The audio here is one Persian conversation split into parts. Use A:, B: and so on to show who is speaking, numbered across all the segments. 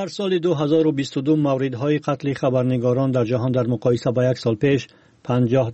A: سال 2022 موردهای قتل خبرنگاران در جهان در مقایسه با یک سال پیش 50%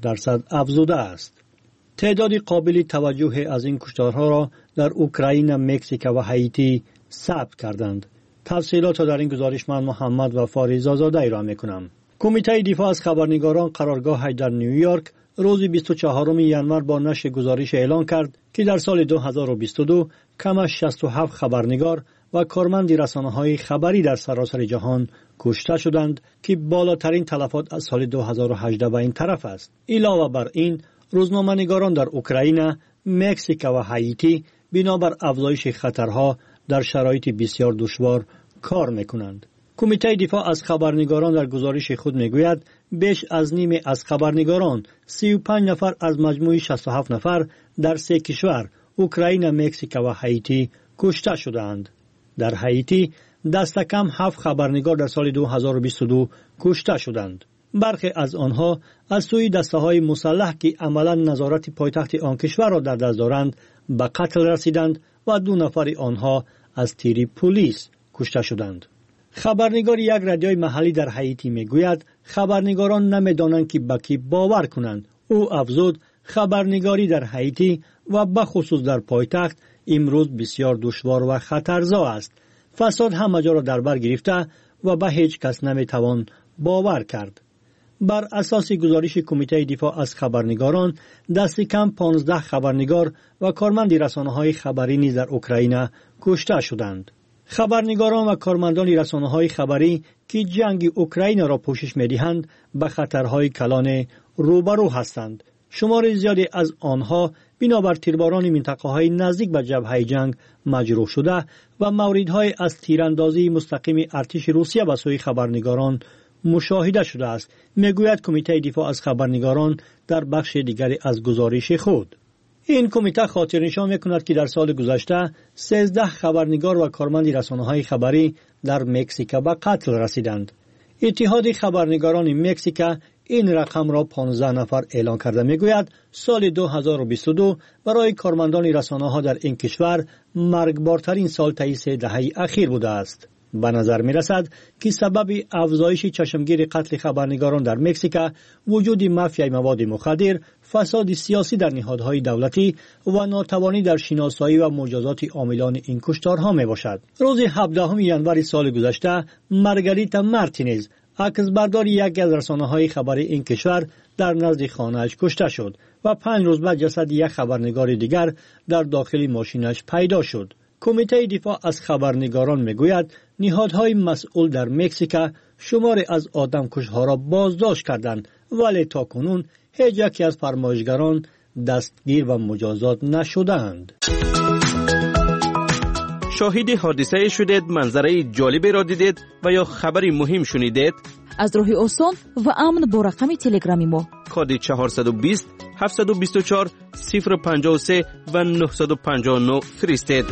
A: افزوده است. تعداد قابل توجه از این کشتارها را در اوکراین، مکزیک و هایتی ثبت کردند. تفصیلات را در این گزارش من محمد وفاری زازاده ارائه می‌کنم. کمیته دفاع از خبرنگاران قرارگاه در نیویورک روز 24 ژانویه با نشر گزارش اعلان کرد که در سال 2022 کم از 67 خبرنگار و کارمند رسانه‌های خبری در سراسر جهان کشته شدند که بالاترین تلفات از سال 2018 به این طرف است. علاوه بر این، روزنامه‌نگاران در اوکراین، مکزیک و هایتی بنابر افزایش خطرها در شرایط بسیار دشوار کار می‌کنند. کمیته دفاع از خبرنگاران در گزارش خود می‌گوید بیش از نیم از خبرنگاران 35 نفر از مجموع 67 نفر در 3 کشور اوکراین، مکزیک و هایتی کشته شدند. در هایتی دست کم 7 خبرنگار در سال 2022 کشته شدند. برخی از آنها از سوی دسته‌های مسلح که عملاً نظارت پایتخت آن کشور را در دست دارند به قتل رسیدند و 2 نفر آنها از تیر پلیس کشته شدند. خبرنگار یک رادیوی محلی در هایتی میگوید خبرنگاران نمیدانند که به کی باور کنند. او افزود خبرنگاری در هایتی و به خصوص در پایتخت امروز بسیار دشوار و خطرزا است. فساد همه جا را در بر گرفته و به هیچ کس نمیتوان باور کرد. بر اساس گزارش کمیته دفاع از خبرنگاران دست کم 15 خبرنگار و کارمند رسانه‌های خبری نیز در اوکراین کشته شدند. خبرنگاران و کارمندان رسانه‌های خبری که جنگ اوکراین را پوشش می‌دهند به خطرهای کلان روبرو هستند. شمار زیادی از آنها بنابر تیرباران منطقه‌های نزدیک به جبهه جنگ مجروح شده و موردهای از تیراندازی مستقیم ارتش روسیه به سوی خبرنگاران مشاهده شده است، میگوید کمیته دفاع از خبرنگاران در بخش دیگری از گزارش خود. این کمیته خاطرنشان میکند که در سال گذشته 13 خبرنگار و کارمند رسانه‌های خبری در مکزیک به قتل رسیدند. اتحاد خبرنگاران مکزیک این رقم را 15 نفر اعلان کرده. میگوید سال 2022 برای کارمندان رسانه‌ها در این کشور مرگبارترین سال طی 3 دهه اخیر بوده است. به نظر می رسد که سبب افزایش چشمگیر قتل خبرنگاران در مکزیک وجود مافیای مواد مخدر، فساد سیاسی در نهادهای دولتی و ناتوانی در شناسایی و مجازات عاملان این کشتارها می باشد. روز 17 ژانویه سال گذشته مارگاریتا مارتینز، عکسبردار یکی از رسانه‌های خبری این کشور، در نزد خانه‌اش کشته شد و 5 روز بعد جسد یک خبرنگار دیگر در داخل ماشینش پیدا شد. کمیته دفاع از خبرنگاران میگوید نهادهای مسئول در مکزیک شماری از آدمکش‌ها را بازداشت کردند، ولی تاکنون هیچ یکی از فرمایشگران دستگیر و مجازات نشدند.
B: شاهد حادثه شدید، منظره جالبی را دیدید و یا خبری مهم شنیدید؟
C: از راه آسان و امن با رقم تلگرامی ما
B: کد 420 724 053 و 959 فرستید.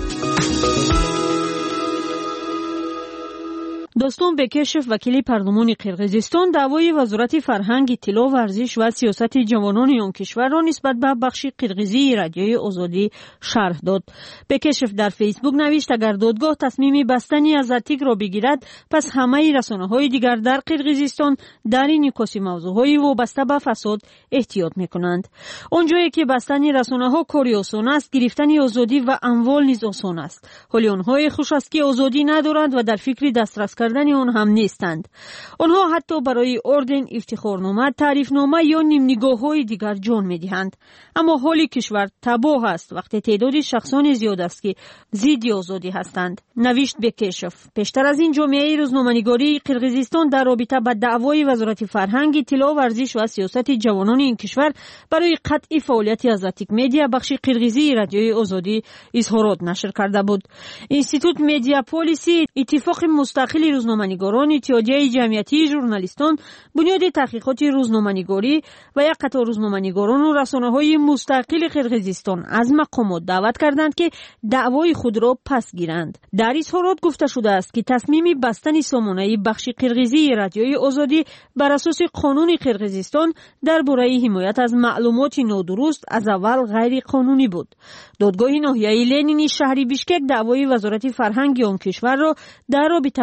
D: دوستان، بکشف وکیل پارلمان قرقیزستان دعوای وزارت فرهنگ، اطلاع، ورزش و سیاست جوانان آن کشور را نسبت به بخش قرقیزی رادیوی آزادی شرح داد. بکشف در فیسبوک نوشت اگر دادگاه تصمیم بستنی از اتیک را بگیرد، پس همه رسانه‌های دیگر در قرقیزستان در این نکاسی موضوعهای وابسته به فساد احتیاط می‌کنند. آنجایی که بستن رسانه‌ها کاری آسان است، گرفتن آزادی و اموال نیز آسان است. حالی آنها خوش است که آزادی ندارند و در فکر دسترس کردن آن هم نیستند. آنها حتی برای اردن، افتخارنامه، تعریفنامه یا نیم نگاه‌های دیگر جان می‌دهند. اما حالی کشور تباه است وقتی تعداد شخصان زیاد است که ضد آزادی هستند. نوشت بکشف. پیشتر از این جامعه روزنامه‌نگاری قرقیزستان در رابطه با دعوای وزارت فرهنگ، اطلاع، ورزش و سیاست جوانان این کشور برای قطع فعالیت ازاتیک مدیا بخش قرقیزی رادیوی آزادی اظهارات نشر کرده بود. اینستیتوت مدیا پالیسی، اتفاق مستقل روزنامه‌نگاران، اتحادیه جمعیتی ژورنالیستان، بنیاد تحقیقات روزنامه‌نگاری و یک قطار روزنامه‌نگاران و رسانه‌های مستقل قرقیزستان از مقامات دعوت کردند که دعوای خود را پس گیرند. در اظهارات گفته شده است که تصمیم بستن سامانه بخش قرقیزی رادیوی آزادی بر اساس قانون قرقیزستان درباره حمایت از معلومات نادرست از اول غیر قانونی بود. دادگاه ناحیه لنینی شهر بیشکک دعوای وزارت فرهنگ آن کشور را در رابطه با قطع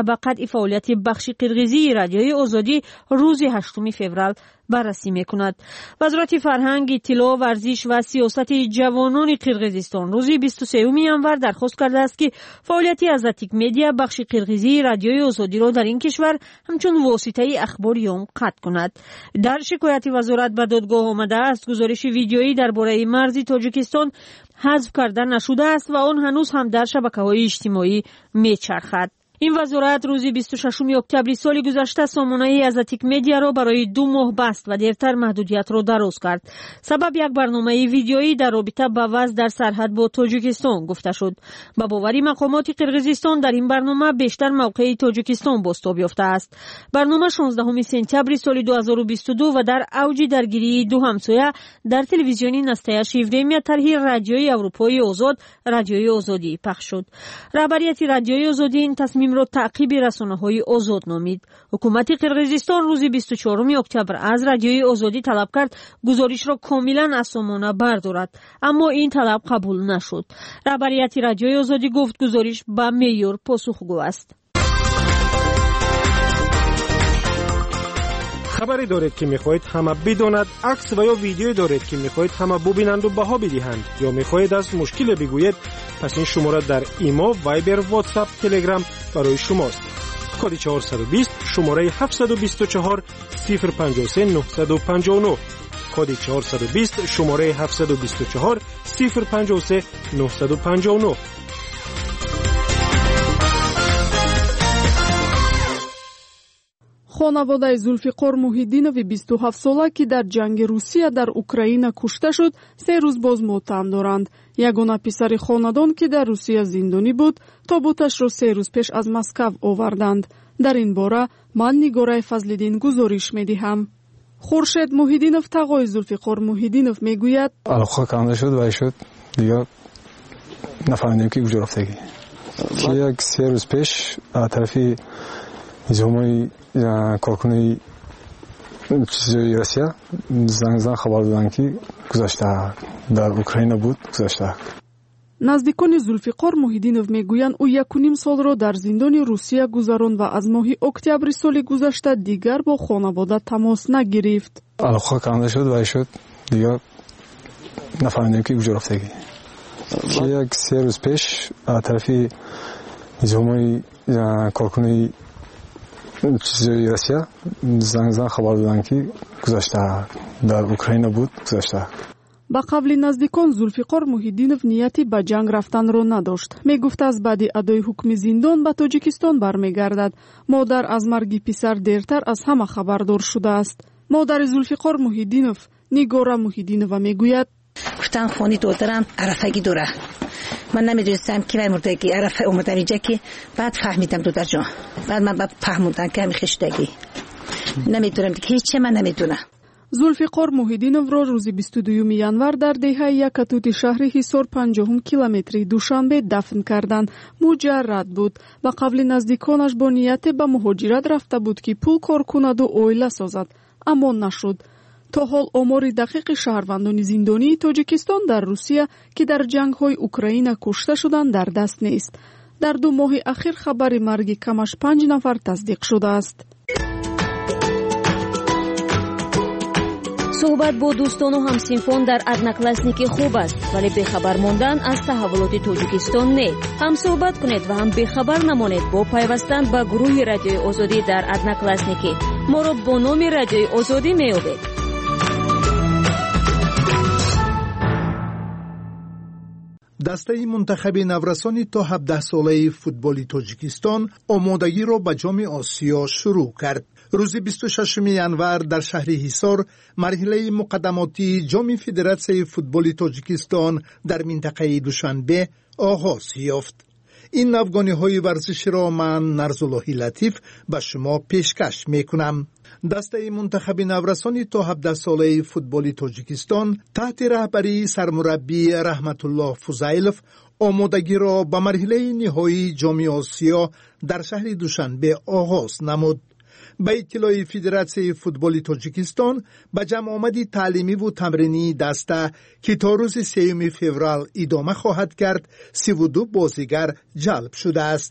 D: فعالیت بخش قرقیزی رادیوی آزادی روز 8 فوریه بررسی میکند. وزارت فرهنگ، اطلاع، ورزش و سیاست جوانان قرقیزستان روز 23 ژانویه درخواست کرده است که فعالیت ازاتیک مدیا بخش قرقیزی رادیوی آزادی را در این کشور همچون واسطه اخباریون قطع کند. در شکایت وزارت به دادگاه آمده است گزارش ویدیویی درباره مرز تاجیکستان حذف کرده نشده است و آن هنوز هم در شبکه‌های اجتماعی میچرخد. این وزارت روز 26 اکتبر سال گذشته سامانه ازاتیک مدیا را برای 2 ماه بست و دیرتر محدودیت را دراز کرد. سبب یک برنامه ویدیویی در رابطه با وضع در سرحد با تاجیکستان گفته شد. با باوری مقامات قرقیزستان در این برنامه بیشتر موقع تاجیکستان بازتاب یافته است. برنامه 16 سپتامبر سال 2022 و در اوج درگیری دو همسایه در تلویزیون نسته 17 طرح رادیوی اروپایی آزاد رادیوی آزادی پخش شد. رهبریت رادیوی آزادی این تصمیم را تعقیب رسانه‌های آزاد نامید. حکومت قرقیزستان روز 24 اکتبر از رادیوی آزادی طلب کرد گزارش را کاملا از سامانه بردارد، اما این طلب قبول نشد. رهبریت رادیوی آزادی گفت گزارش به معیار پاسخگو است.
E: خبری دارید که میخواهید همه بداند، عکس و یا ویدیویی دارید که میخواهید همه ببینند و بها بدهند، یا میخواهید از مشکل بگویید، پس این شماره در ایما، وایبر، واتساپ، تلگرام برای شماست. کد 420 شماره 724 053 959. کد 420 شماره 724 053 959.
F: خانواده زولفیقار موحیدینوی 27 ساله که در جنگ روسیه در اوکراین کشته شد 3 روز باز ماتم دارند. یگانه پسر خاندان که در روسیه زندانی بود تابوتش را 3 روز پیش از مسکو آوردند. در این باره من نگاره فضل‌الدین گزارش می‌دهم. خورشید موحیدینов تقای زولفیقار موحیدینov میگوید
G: علاقه کنده شد و شد دیگه نفهمیدیم که کجا رفته که یک 3 روز پیش طرفی نظامی کارکنی چیزی روسیه زنگ خبر دادن که گذشته در اوکراین بود گذشته.
F: نزدیکان زولفیقار موحیدینov میگویند او 1.5 سال را در زندان روسیه گذراند و از ماه اکتبر سال گذشته دیگر با خانواده تماس نگرفت.
G: علاقه کنده شد و شد دیگه نفهمیدیم که کجا رفته که یک 3 روز پیش طرفی نظامی کارکنی چیزی روسیه زنگ خبر دادن که گذشته در اوکراین بود گذشته.
F: با قبل نزدیکان زولفیقار موحیدینov نیتی به جنگ رفتن را نداشت. میگفت از بعد ادای حکم زندان به تاجیکستان برمیگردد. مادر از مرگ پسر دیرتر از همه خبردار شده است. مادر زولفیقار موحیدینov نیگورا موحیدینова میگوید
H: گفتم خونی دادرم عرفگی دوره. من نمیدونستم که مرتگی عرفه اومدم اینجا که بعد فهمیدم دودر جان. بعد من فهمیدم که همی خشتگی. نمیدونم که هیچ من نمیدونم.
F: زولفیقار موحیدینov را روز 22 ژانویه در دهه یکتوت شهر حصار 50 کیلومتری دوشنبه دفن کردند. مجرد بود و قبل نزدیکانش با نیت به مهاجرت رفته بود که پول کار کند و عائله سازد، اما نشد. تا حال آمار دقیق شهروندان زندانی تاجیکستان در روسیه که در جنگ‌های اوکراین کشته شدند در دست نیست. در 2 ماه اخیر خبر مرگ کمش 5 نفر تصدیق شده است.
C: صحبت با دوستان و همسنفان در ادناکلاسنیکی خوب است، ولی بخبر ماندن از تحولات تاجیکستان نه. هم صحبت کنید و هم بخبر نمانید با پیوستن به گروه رادیوی آزادی در ادناکلاسنیکی. ما را با نام رادیوی آزادی میابید.
I: دسته منتخب نورسان تا 17 ساله فوتبال تاجیکستان آمادگی را به جام آسیا شروع کرد. روز 26 ژانویه در شهر حصار مرحله مقدماتی جام فدراسیون فوتبال تاجیکستان در منطقه دوشنبه آغاز یافت. این افغانی‌های ورزشی را من نرزاللهی لطیف به شما پیشکش میکنم. دسته منتخب نورسان تا 17 ساله فوتبال تاجیکستان تحت رهبری سرمربی رحمت الله فضیلوف آمادگی را به مرحله نهایی جام آسیا در شهر دوشنبه آغاز نمود. به اطلاع فدراسیون فوتبال تاجیکستان به جمع آمدی تعلیمی و تمرینی دسته که تا روز 3 فوریه ادامه خواهد کرد 32 بازیگر جلب شده است.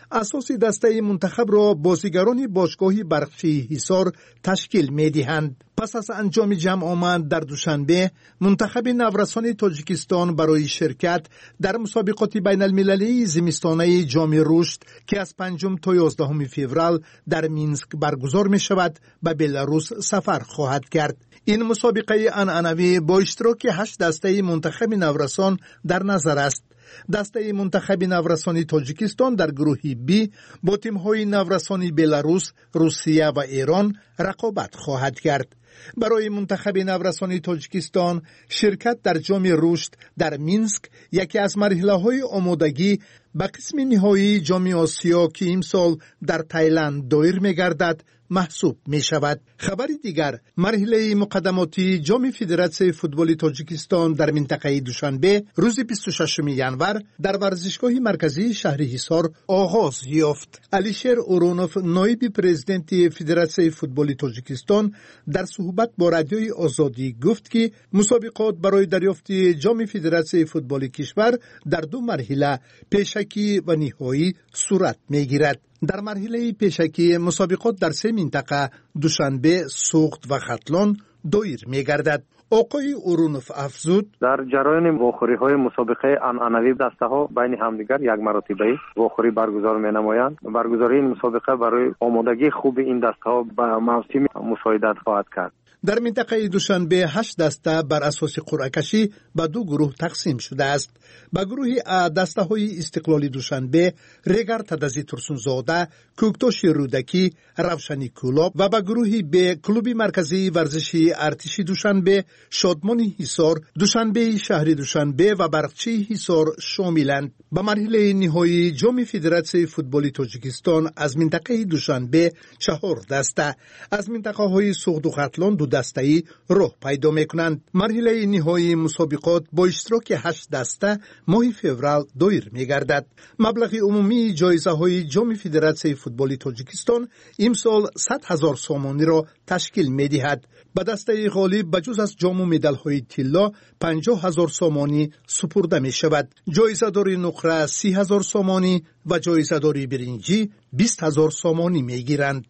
I: اساس دسته منتخب را بازیگران باشگاه برقچی حصار تشکیل می‌دهند. پس از انجام جمع آمد در دوشنبه، منتخب نورسان تاجیکستان برای شرکت در مسابقات بین المللی زمستانه جام رشد که از 5 تا 11 فوریه در مینسک برگزار می شود به بلاروس سفر خواهد کرد. این مسابقه عنعنوی با اشتراک 8 دسته منتخب نورسان در نظر است. دسته منتخب نورسانی تاجیکستان در گروه بی با تیم‌های نورسانی بلاروس، روسیه و ایران رقابت خواهد کرد. برای منتخب نورسانی تاجیکستان شرکت در جام رشد در مینسک یکی از مرحله‌های آمادگی به قسم نهایی جام آسیا که امسال در تایلند دایر می‌گردد محسوب می شود. خبر دیگر، مرحله مقدماتی جام فدراسیون فوتبال تاجیکستان در منطقه دوشنبه روز 26 ینور در ورزشگاه مرکزی شهر حصار آغاز یافت. علیشیر اورونوف، نایب پرزیدنت فدراسیون فوتبال تاجیکستان، در صحبت با رادیوی آزادی گفت که مسابقات برای دریافت جام فدراسیون فوتبال کشور در 2 مرحله پیشکی و نهایی صورت می گیرد. در مرحله پیشکی مسابقات در 3 منطقه دوشنبه، سوخت و ختلان دایر می گردد. آقای اورونوف افزود
J: در جریان واخوری‌های مسابقه عنعنوی دسته‌ها بین همدیگر یک مرتبه واخوری برگزار می‌نمایند. برگزاری این مسابقه برای آمادگی خوب این دسته‌ها به موسم مساعدت خواهد کرد.
I: در منطقه دوشنبه 8 دسته بر اساس قرعه کشی به 2 گروه تقسیم شده است. به گروه ا دسته های استقلال دوشنبه، ریگر تدزی ترسونزاده، کوکتوش رودکی، روشنی کولاب و به گروه ب کلوب مرکزی ورزشی ارتشی دوشنبه، شادمانی حصار، دوشنبه شهری دوشنبه و برقچی حصار شاملند. به مرحله نهایی جام فدراسیون فوتبال تاجیکستان از منطقه دوشنبه 4 دسته، از منطقه های سوخت و ختلان 2 دسته‌ای راه پیدا می‌کنند. مرحله نهایی مسابقات با اشتراک 8 دسته ماه فوریه دایر می‌گردد. مبلغ عمومی جایزه‌های جام فدراسیون فوتبال تاجیکستان امسال 100,000 سومانی را تشکیل می‌دهد. به دسته غالب بجز از جام و مدال‌های طلا 50,000 سومانی سپرده می‌شود. جایزه‌دار نقره 30,000 سومانی و جایزه‌دار برنجی 20,000 سومانی می‌گیرند.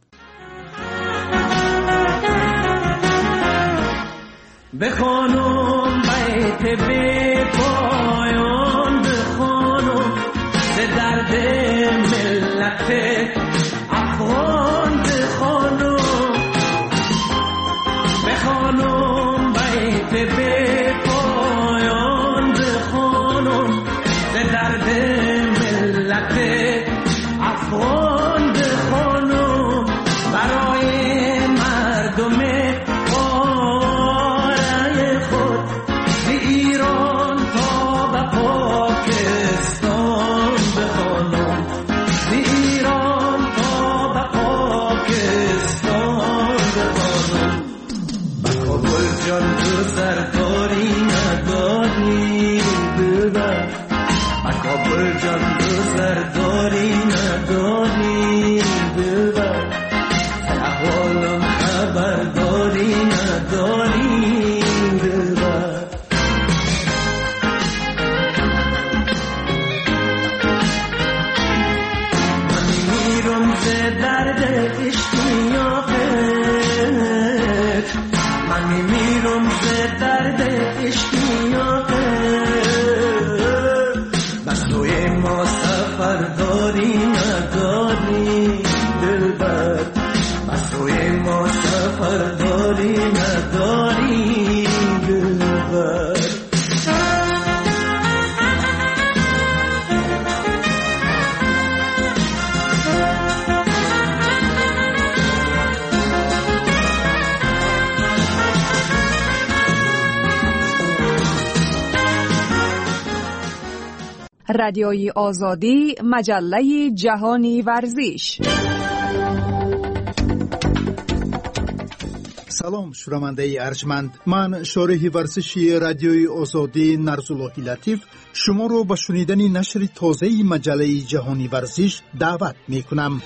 K: بخوانم بیت به پایان، بخوانم ز درد ملت افغان، بخوانم بیت به پایان، بخوانم ز درد ملت افغان، بخوانم برای مردم
L: رادیوی آزادی، مجله جهانی ورزش.
I: سلام شنونده ارجمند، من شارح ورزشی رادیوی آزادی نرزالله لطیف شما رو به شنیدن نشر تازه مجله جهانی ورزش دعوت می کنم.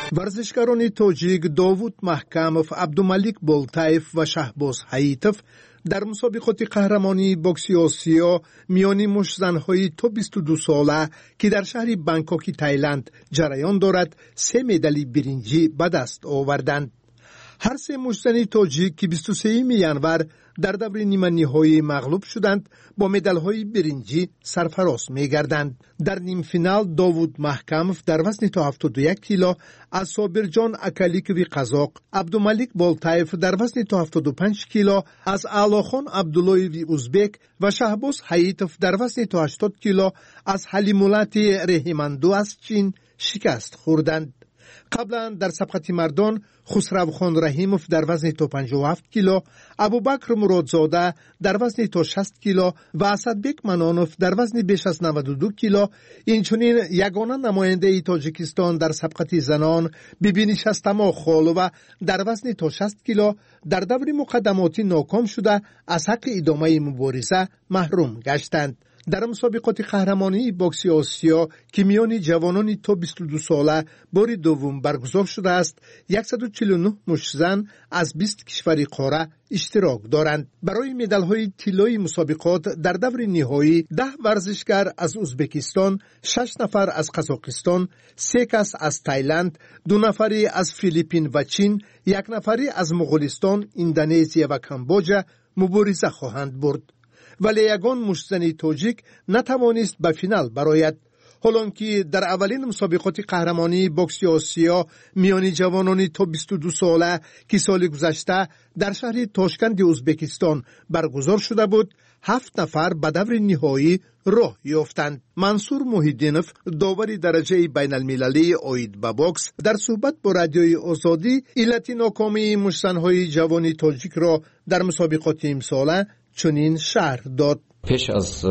I: ورزشکاران تاجیک داوود محکمов، عبدالملیک بولتایف و شهباز حییتов در مسابقات قهرمانی بوکس آسیا میانی مشت‌زن‌های تا 22 ساله که در شهر بانکوک تایلند جریان دارد 3 مدال برنجی به دست آوردند. هر سه مشت‌زن تاجیک که 23 ینور در دور نیمه نهایی مغلوب شدند با مدال‌های برنجی سرفراز می‌گردند. در نیم فینال داوود محکمов در وزن تا 71 کیلو از صابرجان اکالیکوی قزاق، عبدالملیک بولتایف در وزن تا 75 کیلو از اعلاخان عبداللهوی ازبک و شهباز حییتов در وزن تا 80 کیلو از حلیمولات رحیماندو از چین شکست خوردند. قبلا در سبقت مردان خسروخان رحیمov در وزن تا 57 کیلو، ابوبکر مرادزاده در وزن تا 60 کیلو و اسدبک منانov در وزن بیش از 92 کیلو، اینچنین یگانه نماینده تاجیکستان در سبقت زنان بیبی شستما خالوه در وزن تا 60 کیلو در دور مقدماتی ناکام شده از حق ادامه مبارزه محروم گشتند. در مسابقات قهرمانی بوکس آسیا که میان جوانان تا 22 ساله بار دوم برگزار شده است، 149 مشت‌زن از 20 کشور قاره اشتراک دارند. برای مدال‌های طلایی مسابقات در دور نهایی 10 ورزشکار از ازبکستان، 6 نفر از قزاقستان، 3 کس از تایلند، 2 نفری از فیلیپین و چین، 1 نفری از مغولستان، اندونزی و کامبوجا مبارزه خواهند برد. ولی یگان مشت‌زن تاجیک نتوانست به فینال برآید. حالانکه در اولین مسابقات قهرمانی بوکس آسیا میان جوانان تا 22 ساله که سال گذشته در شهر تاشکند ازبکستان برگزار شده بود، 7 نفر به دور نهایی راه یافتند. منصور محیدینov، داور درجه بین المللی عاید به بوکس، در صحبت با رادیوی آزادی علت ناکامی مشت‌زن‌های جوان تاجیک را در مسابقات امساله چنین شرح داد.
M: پیش از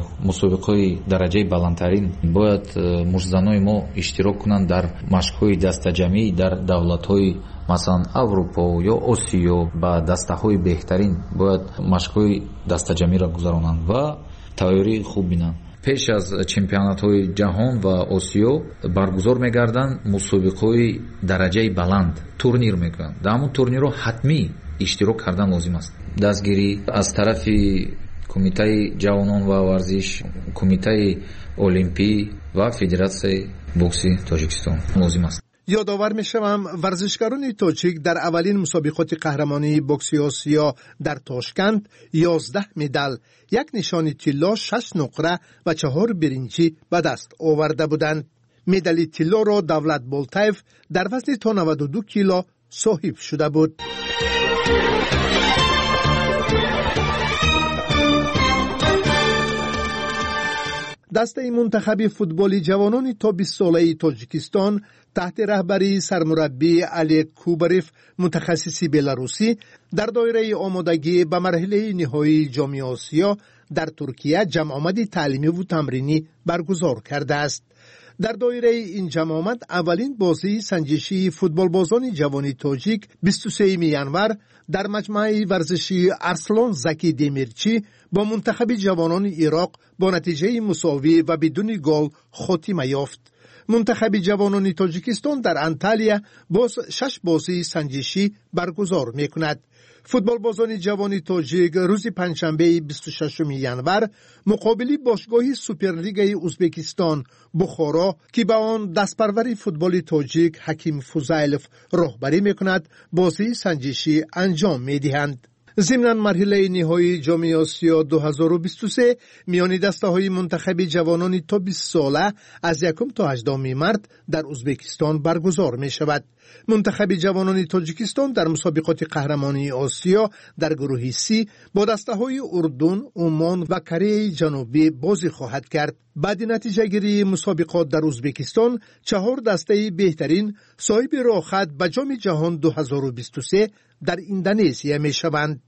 M: مسابقه درجه баландтарин باید مشت‌زنان ما اشتراک کنند در مشق‌های دسته‌جمعی در دولت‌های مثلا اروپا یا آسیا با دسته‌های بهترین باید مشق‌های دسته‌جمعی را گذرانند و تیاری خوب بینند. پیش از چمپیونات‌های جهان و آسیا برگزار می‌گردند مسابقه‌های درجه بلند تورنیر می‌کنند. در همون تورنیر را حتمی اشتراک کردن لازم است. دستگیری از طرف کمیته جوانان و ورزش، کمیته المپی و فدراسیون بوکس تاجیکستان لازم است.
I: یادآور می‌شوم ورزشکاران تاجیک در اولین مسابقات قهرمانی بوکس آسیا در تاشکند 11 مدال، 1 نشان طلا، 6 نقره و 4 برنجی به دست آورده بودند. مدال طلا را دولت بولتایف در وزن تا 92 کیلو صاحب شده بود. دسته منتخب فوتبال جوانان تا 20 ساله تاجیکستان تحت رهبری سرمربی علی کوبریف متخصص بلاروسی در دایره آمادگی به مرحله نهایی جام آسیا در ترکیه جمع آمد تعلیمی و تمرینی برگزار کرده است. در دایره این جمع آمد اولین بازی سنجشی فوتبال بازان جوان تاجیک 23 ینور در مجمع ورزشی ارسلان زکی دمیرچی با منتخب جوانان عراق با نتیجه مساوی و بدون گل خاتمه یافت. منتخب جوانان تاجیکستان در انتالیا باز 6 بازی سنجشی برگزار می‌کند. فوتبال بازان جوان تاجیک روز پنجشنبه 26 ینور مقابل باشگاه سوپرلیگ ازبکستان بخارا که به آن دستپرور فوتبال تاجیک حکیم فوزایلوف راهبری می‌کند بازی سنجشی انجام می‌دهند. ضمن مرحله نهایی جام آسیا 2023 میان دسته‌های منتخب جوانان تا 20 ساله از 1 تا 18 مارس در ازبکستان برگزار می‌شود. منتخب جوانان تاجیکستان در مسابقات قهرمانی آسیا در گروه C با دسته‌های اردن، عمان و کره جنوبی بازی خواهد کرد. بعد نتیجه گیری مسابقات در ازبکستان 4 دسته بهترین صاحب راه خط به جام جهان 2023 در اندونزیا می‌شوند.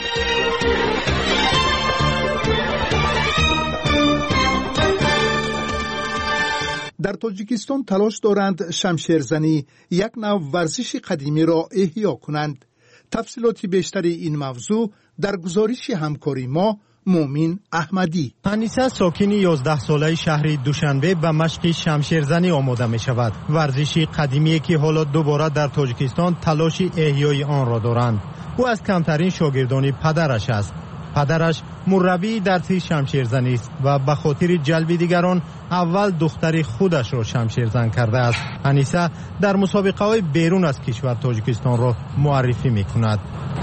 I: در تاجیکستان تلاش دارند شمشیرزنی یک نوع ورزش قدیمی را احیا کنند. تفصیلات بیشتری این موضوع در گزارش همکاری ما مومین احمدی.
N: انیسه ساکن 11 ساله شهر دوشنبه به مشق شمشیرزنی آماده می شود. ورزشی قدیمی که حالا دوباره در تاجیکستان تلاش احیای آن را دارند. او از کمترین شاگردان پدرش است. پدرش مربی درس شمشیرزنی است و به خاطر جلب دیگران اول دختر خودش را شمشیرزن کرده است. انیسه در مسابقه های بیرون از کشور تاجیکستان را معرفی می کند.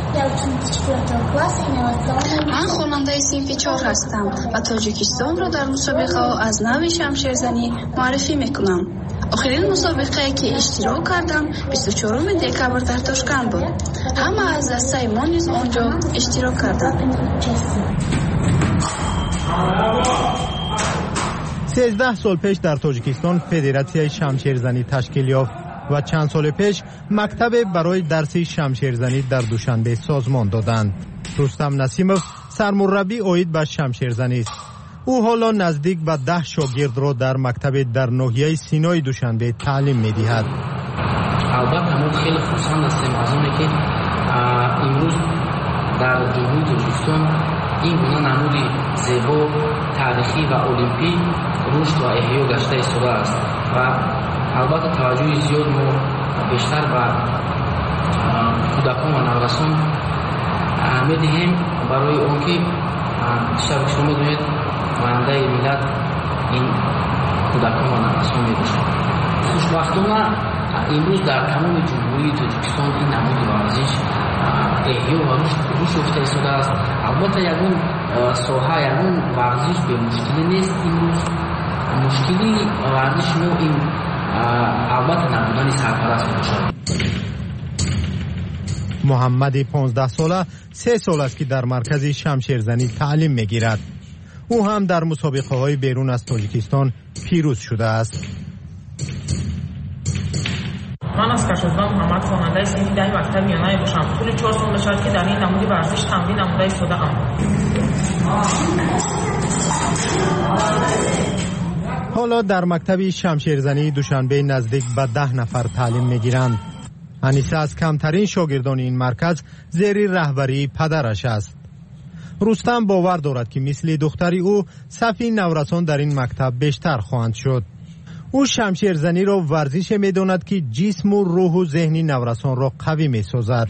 O: من خواننده صنف 4 هستم و تاجیکستان را در مسابقه ها از نوع شمشیرزنی معرفی می کنم. آخرین مسابقه که اشتراک کردم 24 دکبر در تاشکند بود. همه از دسته ما نیز آنجا اشتراک کردند.
N: 13 سال پیش در تاجیکستان فدراسیون شمشیرزنی تشکیل یافت و چند سال پیش مکتب برای درس شمشیرزنی در دوشنبه سازمان دادند. رستم نسیموف سرمربی عاید به شمشیرزنی است. او حالا نزدیک به 10 شاگرد را در مکتب در ناحیه سینای دوشنبه تعلیم می‌دهد.
P: البته ما خیلی خوشحال هستیم از اونی که امروز در جمهوری تاجیکستان این گونه نمودی زیبا تاریخی و المپی رشد و احیا گشته ایستاده است و البته توجه زیاد ما بیشتر به کودکان و نوجوانان می‌دهیم برای آنکه شما می‌دونید آینده ملت این کودکان و نوجوانان می‌باشند. خوشبختانه امروز در تمام جمهوری تاجیکستان این نمود ورزش احیا و رشد یافته ایستاده است. البته یگان ساحه یگان ورزش به مشکلی نیست. امروز مشکلی ورزش ما این البته نبودن سرپرست باشد.
N: محمد 15 ساله 3 سال است که در مرکز شمشیرزنی تعلیم میگیرد. او هم در مسابقه های بیرون از تاجیکستان پیروز شده است.
Q: من از کشوزان محمد خواننده صنف 10 مکتب میانه باشم. طول 4 سال شد که در این نمود ورزش تمرین نموده ایستاده‌ام.
N: حالا در مکتب شمشیرزنی دوشنبه نزدیک به 10 نفر تعلیم میگیرند. انیسه از کمترین شاگردان این مرکز زیر رهبری پدرش است. رستم باور دارد که مثل دختری او صف نورسان در این مکتب بیشتر خواهند شد. او شمشیرزنی را ورزش می‌داند که جسم و روح و ذهن نورسان را قوی می‌سازد.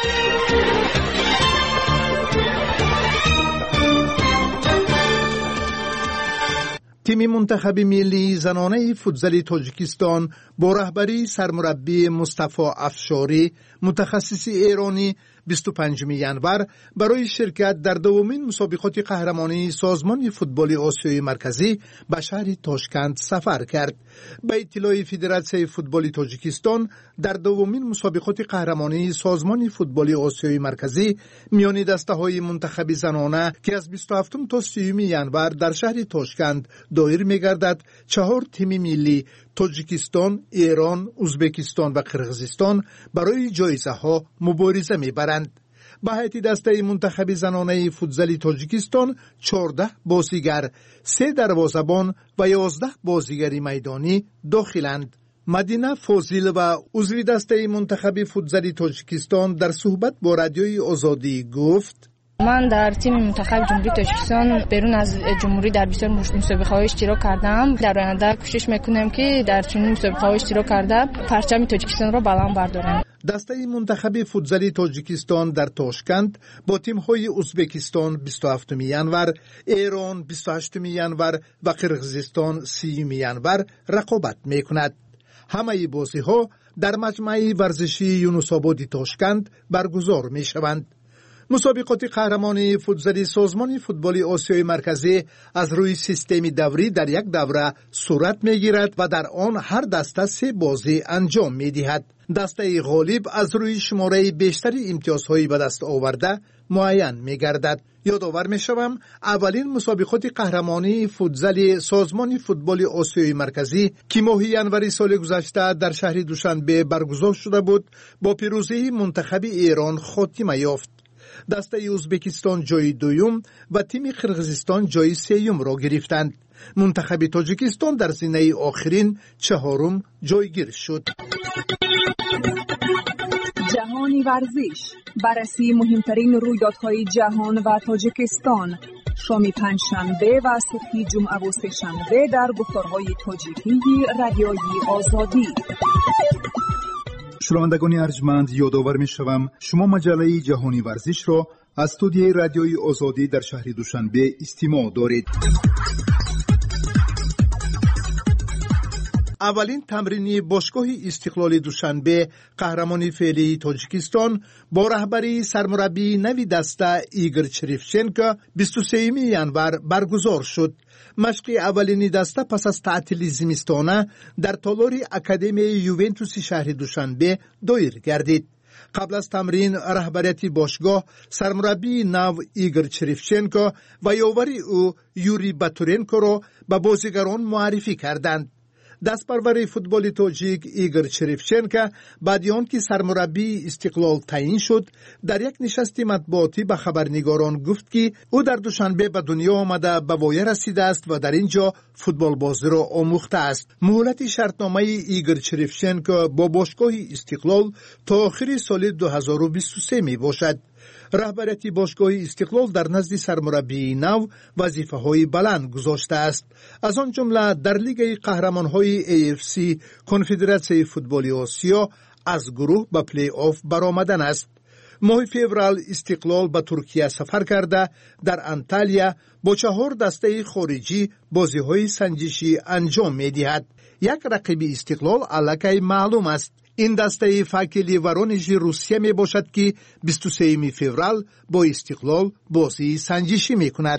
I: تیم منتخب ملی زنانه فوتبال تاجیکستان با رهبری سرمربی مصطفی افشاری متخصص ایرانی 25 ینور برای شرکت در دومین مسابقات قهرمانی سازمان فوتبال آسیای مرکزی به شهر تاشکند سفر کرد. به اطلاع فدراسیون فوتبال تاجیکستان در دومین مسابقات قهرمانی سازمان فوتبال آسیای مرکزی میان دسته‌های منتخب زنانه که از 27 تا 30 ینور در شهر تاشکند دایر می‌گردد 4 تیم ملی تاجیکستان، ایران، ازبکستان و قرغیزستان برای جایزه‌ها مبارزه می‌برند. به هیئت دسته منتخب زنانه فوتبال تاجیکستان 14 بازیگر، 3 دروازه‌بان و 11 بازیگر میدانی داخلند. مدینه فاضل و عضو دسته منتخب فوتبال تاجیکستان در صحبت با رادیوی آزادی گفت:
R: من در تیم منتخب جمهوری تاجیکستان بیرون از جمهوری در بسیار مسابقه‌های اشتراک کردم. در آینده کوشش میکنم که در چنین مسابقه‌های اشتراک کرده پرچم تاجیکستان را بلند بردارم.
I: دسته منتخب فوتبال تاجیکستان در تاشکند با تیم‌های ازبکستان 27 ینور، ایران 28 ینور و قرغیزستان 30 ینور رقابت میکند. همه بازی‌ها در مجمع ورزشی یونس‌آباد تاشکند برگزار میشوند. مسابقات قهرمانی فوتبال سازمان فوتبال آسیای مرکزی از روی سیستم دوری در یک دوره صورت میگیرد و در آن هر دسته 3 بازی انجام میدهد. دسته غالب از روی شماره بیشتری امتیازهایی به دست آورده معین میگردد. یادآور میشوم اولین مسابقات قهرمانی فوتبال سازمان فوتبال آسیای مرکزی که ماه ینور سال گذشته در شهر دوشنبه برگزار شده بود با پیروزی منتخب ایران خاتمه یافت. دسته ازبکستان جای دوم و تیم قرغیزستان جای سوم را گرفتند. منتخب تاجیکستان در زینه آخرین 4م جایگیر شد.
L: جهانی ورزش، بررسی مهمترین رویدادهای جهان و تاجیکستان، شام پنجشنبه و صبح جمعه و سه‌شنبه در گفتارهای تاجیکی رادیوی آزادی.
I: شنوندگان ارجمند، یادآور می‌شوم شما مجله جهانی ورزش را از استودیوی رادیوی آزادی در شهر دوشنبه استماع دارید. اولین تمرینی باشگاه استقلال دوشنبه قهرمان فعلی تاجیکستان با رهبری سرمربی نوی دسته ایگور چریفچنکو 23 ینور برگزار شد. مشق اولین دسته پس از تعطیل زمستانه در تالار اکادمی یوونتوس شهر دوشنبه دایر گردید. قبل از تمرین رهبریت باشگاه سرمربی نو ایگور چریفچنکو و یاوری او یوری باتورنکو را به بازیگران معرفی کردند. دستپرور فوتبال تاجیک ایگور چریفچنکو بعد از آنکه سرمربی استقلال تعیین شد در یک نشست مطبوعاتی به خبرنگاران گفت که او در دوشنبه به دنیا آمده به وایه رسیده است و در اینجا فوتبال بازی را آموخته است. مهلت شرطنامه ایگور چریفچنکو با باشگاه استقلال تا آخر سال 2023 می باشد. رهبریت باشگاه استقلال در نزد سرمربی نو وظیفه‌های بلند گذاشته است. از آن جمله در لیگ قهرمان‌های AFC کنفدراسیون فوتبال آسیا از گروه به پلی آف برآمدن است. ماه فوریه استقلال به ترکیه سفر کرده در انتالیا با 4 دسته خارجی بازی‌های سنجشی انجام می‌دهد. یک رقیب استقلال الکی معلوم است. این دسته فاکلی ورونژ روسیه می باشد که 23 فوریه با استقلال بازی سنجشی می کند.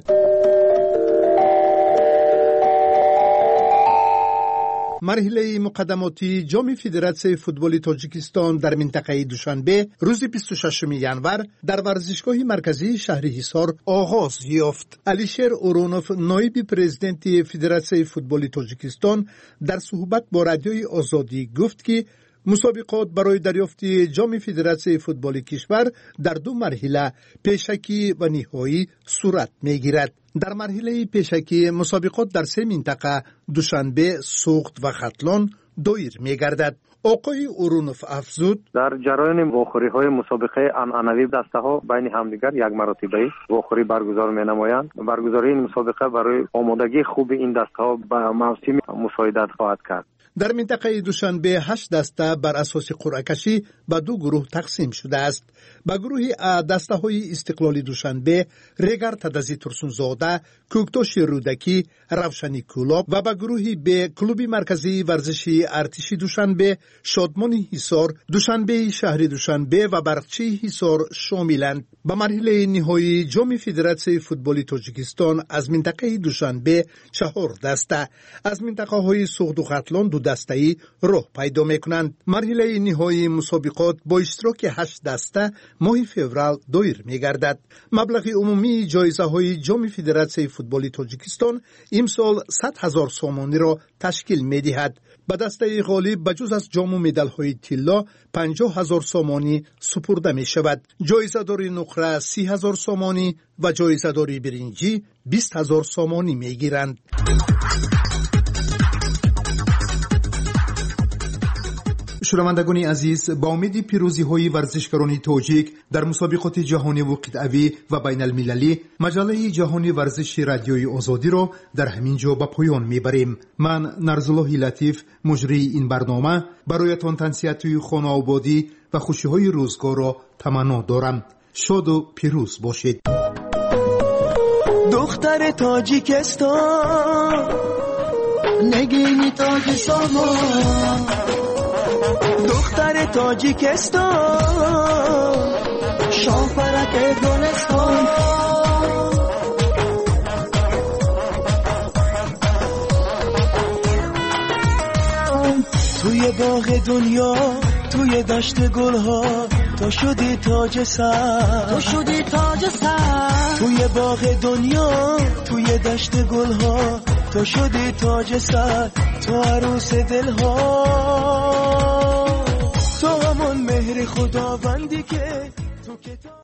I: مرحله مقدماتی جام فدراسیون فوتبال تاجیکستان در منطقه دوشنبه روز 26 ینور در ورزشگاه مرکزی شهر حصار آغاز یافت. علیشیر اورونوف نایب پرزیدنت فدراسیون فوتبال تاجیکستان در صحبت با رادیوی آزادی گفت که مسابقات برای دریافت جام فدراسیون فوتبال کشور در 2 مرحله پیشکی و نهایی صورت می‌گیرد. در مرحله پیشکی مسابقات در 3 منطقه دوشنبه، سوخت و ختلان دایر می‌گردد. آقای اورونوف افزود
J: در جریان واخوری‌های مسابقه عنعنوی دسته‌ها بین همدیگر یک مرتبه واخوری برگزار می‌نمایند. برگزاری این مسابقه برای آمادگی خوب این دسته‌ها به موسم مساعدت خواهد کرد.
I: در منطقه دوشنبه 8 دسته بر اساس قرعه کشی به 2 گروه تقسیم شده است. به گروه ا دسته های استقلال دوشنبه ریگر تدزی ترسونزاده، کوکتوش رودکی، روشنی کولاب و به گروه ب کلوب مرکزی ورزشی ارتشی دوشنبه، شادمانی حصار، دوشنبه شهر دوشنبه و برقچی حصار شاملند. به مرحله نهایی جام فدراسیون فوتبال تاجیکستان از منطقه دوشنبه 4 دسته، از منطقه های سوخت و ختلان 2 دسته‌ای راه پیدا می‌کنند. مرحله نهایی مسابقات با اشتراک 8 دسته ماه فوریه دایر می‌گردد. مبلغ عمومی جایزه‌های جام فدراسیون فوتبال تاجیکستان امسال 100,000 سومانی را تشکیل می‌دهد. به دسته غالب بجز از جام و مدال‌های طلا 50,000 سومانی سپرده می‌شود. جایزه‌دار نقره 30,000 سومانی و جایزه‌دار برنجی 20,000 سومانی می‌گیرند. شنوندگان عزیز، با امید پیروزی‌های ورزشکاران تاجیک در مسابقات جهانی و قطعه‌ای و بین المللی، مجله جهانی ورزش رادیوی آزادی را در همین جا به پایان می‌بریم. من نرزالله لطیف مجری این برنامه برایتان تنصیحات خانه آبادی و خوشی‌های روزگار را تمنا دارم. شاد و پیروز باشید.
K: دختر تاجیکستان نگینی تاج سامان، دختر تاجیکستان شاپرک گلستان، توی باغ دنیا توی دشت گلها تو شدی تاج سر، تو شدی تاج سر، توی باغ دنیا توی دشت گلها تو شدی تاج سر، تو عروس دلها، تو همون مهر خداوندی که تو